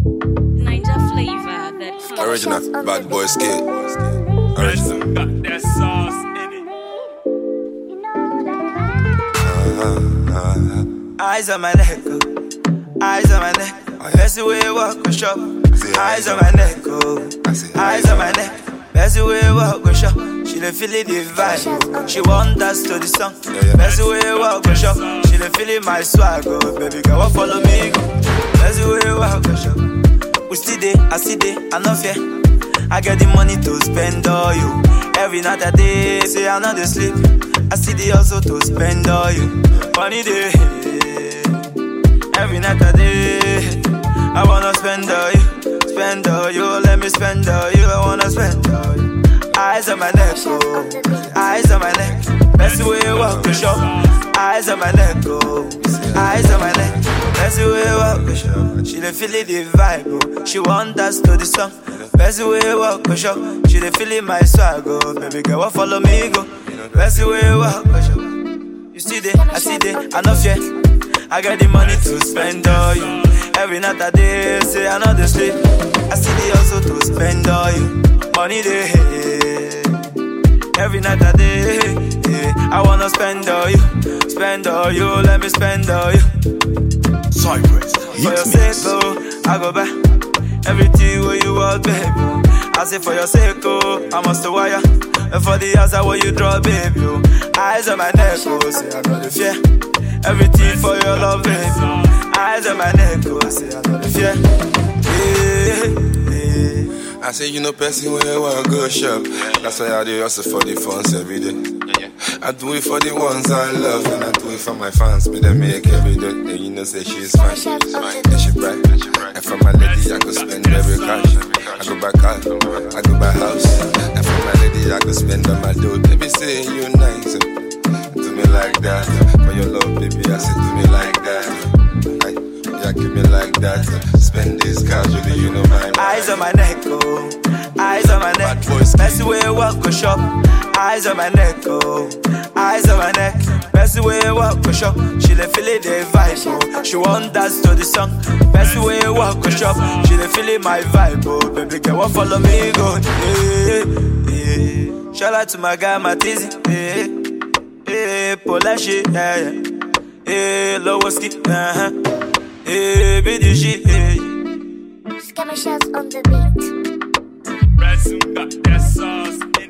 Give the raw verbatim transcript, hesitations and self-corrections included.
Ninja flavor that comes. Original bad boy skate. Original. Got that sauce in it. Eyes on my neck, oh. Eyes on my neck. That's the way I walk with shop. Eyes on my neck, oh. Eyes on my neck. That's the way I walk with shop. She dey feel it, the vibe, oh. She want dance to the song. That's the way I walk with shop. She dey feel it, my swag, oh. Baby girl, follow me, go. That's the way I walk with shop. We still dey, I still dey, I no fear. I get the money to spend all you. Every night I day, say I no dey sleep. I see the hustle to spend all you. Money day. Every night I day, I wanna spend all you, spend all you, let me spend all you, I wanna spend all you. Eyes on my neck, oh, eyes on my neck. That's the way I walk the shop. Eyes on my neck, oh, eyes on my neck. That's the way I walk the shop. She dey feel it, the vibe, oh. She want dance to the song. That's the way I walk the shop. She dey feel it, my swag, oh. Baby girl, follow me, go. That's the way I walk the shop. You see there, I see there, I no fear. I got the money to spend all you. Every night I day, say I know the sleep. I see the hustle to spend all you. Money day. Every night I day, yeah. I wanna spend all you, spend all you, let me spend all you. Cypress. For your sake, oh, I go back. Everything where you want, baby. I say for your sake, oh, I must wire. And for the answer where you draw, baby, oh. Eyes on my neck, oh, say I got the fear. Everything for your love, baby. Eyes on my neck, oh, say I got the fear. Yeah, yeah. I say you know person where I wanna go shop. That's why I do hustle for the funds every day. I do it for the ones I love, and I do it for my fans. Me they make every day. And you know say she's fine, she's fine, and she bright. And for my lady I go spend every cash. I go buy car, I go buy house. And for my lady I go spend on my dough. Baby say you nice, do me like that. For your love, baby I say do me like that. I, yeah, give me like that. Spend this casually, you know my eyes on my neck, oh. Eyes on my neck. That's the way I walk go shop. Eyes on my neck, oh. Eyes on my neck. That's the way I walk go shop. She dey feel it, the vibe, oh. She want dance to the song. That's the way I walk go shop. She dey feel it, my vibe, oh. Baby girl, follow me, go. Yeah, yeah. Shout out to my guy, Matizi. Yeah, yeah. Polashi, yeah, yeah. Yeah, Lowoski, uh-huh. Yeah, B D G, yeah. Scammer shots on the beat. Ransom got that sauce.